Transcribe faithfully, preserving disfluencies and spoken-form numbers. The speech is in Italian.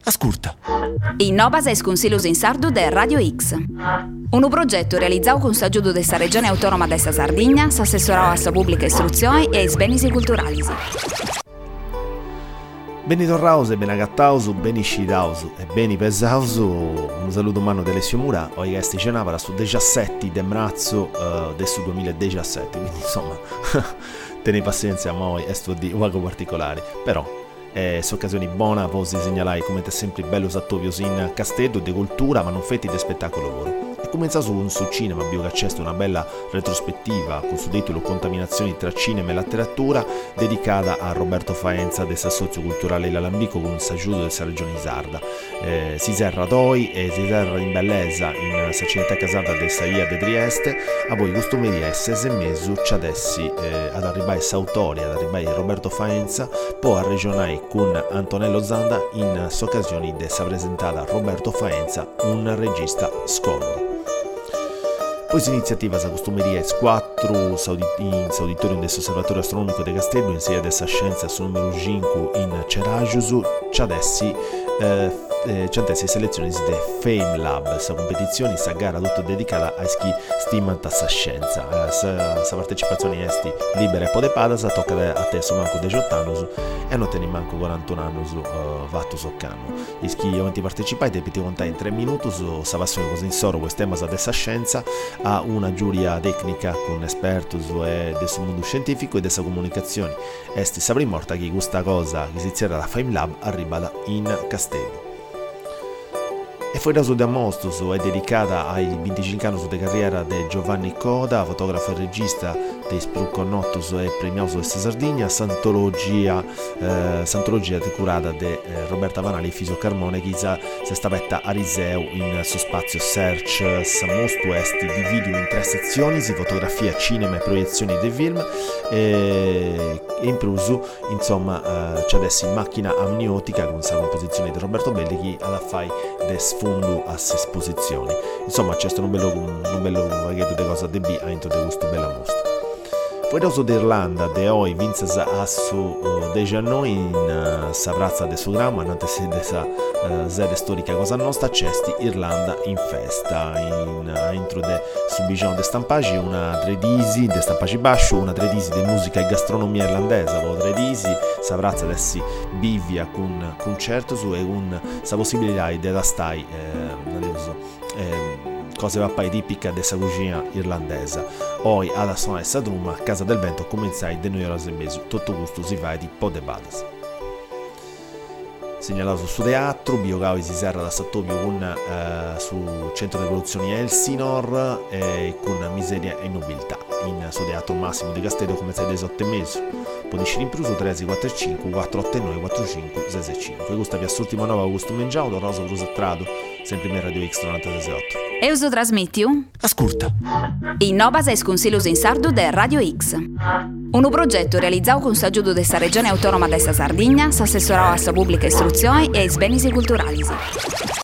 Ascolta. Innovas es Consiglios in Sardu de Radio X. Un progetto realizzato con s'aggiudo della Regione Autonoma de sa Sardegna, s'assessorò a sa pubblica istruzione e ai beni culturali. Beni torraus e ben agattaus, beni scidaus e beni pesaus. Un saluto umano di Alessio Mura. Oggi che cenava su diciassette di marzo uh, del duemiladiciassette, quindi insomma tenete pazienza, ma oggi è sto di un particolare, però è un'occasione buona per segnalare come è sempre bello sattovios in Castello di cultura, ma non fetti di spettacolo loro. E comincia su un su cinema, abbiamo accesso una bella retrospettiva con su titolo Contaminazioni tra cinema e letteratura, dedicata a Roberto Faenza del Socioculturale L'Alambico con un saggio della regione Sarda. Eh, si serra doi e si serra in bellezza in sa cineteca casata del Saia de Trieste. A voi costumeria e sese mesi ci adessi eh, ad arrivare s'autori, ad arrivare Roberto Faenza, poi a regionare con Antonello Zanda in occasioni di sa presentata Roberto Faenza, un regista scomodo. Poi l'iniziativa sa costumeria è quattro in auditorium dell'Osservatorio Astronomico di Castello in sede della scienza sul numero cinque in Ceragiusu, ci adessi eh, eh, c'è selezioni di Fame Lab, sa competizione, sa gara tutta dedicata a chi stimano sa scienza. Eh, sa, sa partecipazione esti libera e podepada, sa tocca a te su manco diciotto anni e non te ne manco quarantuno anni su uh, vatto soccanno. I chi avanti partecipare debiti contare in tre minuti su sa passione così in soro questo tema sa dessa scienza a una giuria tecnica con esperti e del suo mondo scientifico e della comunicazione. Esti sapri morta che questa cosa che si zierra da Fame Lab arriva in Castello. E poi la sua Damostus è dedicata ai venticinque anni di carriera di Giovanni Coda, fotografo e regista dei Sprucconottus e premioso di Sardegna, Santologia, eh, Santologia curata di eh, Roberta Vanali e Fiso Carmone, che si stavetta a Riseu in suo spazio search, samostu esti di video in tre sezioni, si fotografia, cinema e proiezioni dei film, e, e in più, insomma, eh, c'è adesso in macchina amniotica con la composizione di Roberto Belli, che alla fai des fondo a se esposizioni. Insomma c'è stato un bello un bello pacchetto di cose di B a intro di questo bella mostra. Poi dopo d'Irlanda de oggi vince a su uh, de noi in uh, sa razza del suo dramma nante se de sa uh, sede storica cosa nostra c'esti Irlanda in festa in uh, intro de subigiano de stampagi una tredisi de stampagi bascio una tredisi de musica e gastronomia irlandese o tredisi sa razza dessi bivia con concerto su e un sa possibilità de da stai eh, non uso eh, cose pappai tipica della cucina irlandese. Oggi alla suonare essa drumma, a Casa del Vento cominciai de noi e mesi, tutto gusto si fa di podebadas. Segnalato su teatro, Biogao si serra da Sattopio con eh, su Centro di Produzioni Elsinor e con Miseria e Nobiltà. In suo teatro Massimo di Castello cominciai dai otto mesi. Podisci in più su tre quattro cinque quattro otto nove quattro cinque sei cinque. Questa vi assoltimo nuova Augusto Mengiao, Rosa Brusatrado, sempre in Radio X novantasei virgola otto. E uso trasmettiu? Ascolta. Innovas es Consiglios in Sardu de Radio X. Un progetto realizzato con s'aggiudo della Regione Autonoma de sa Sardegna, s'assessorò a sa pubblica istruzione e ai beni culturali.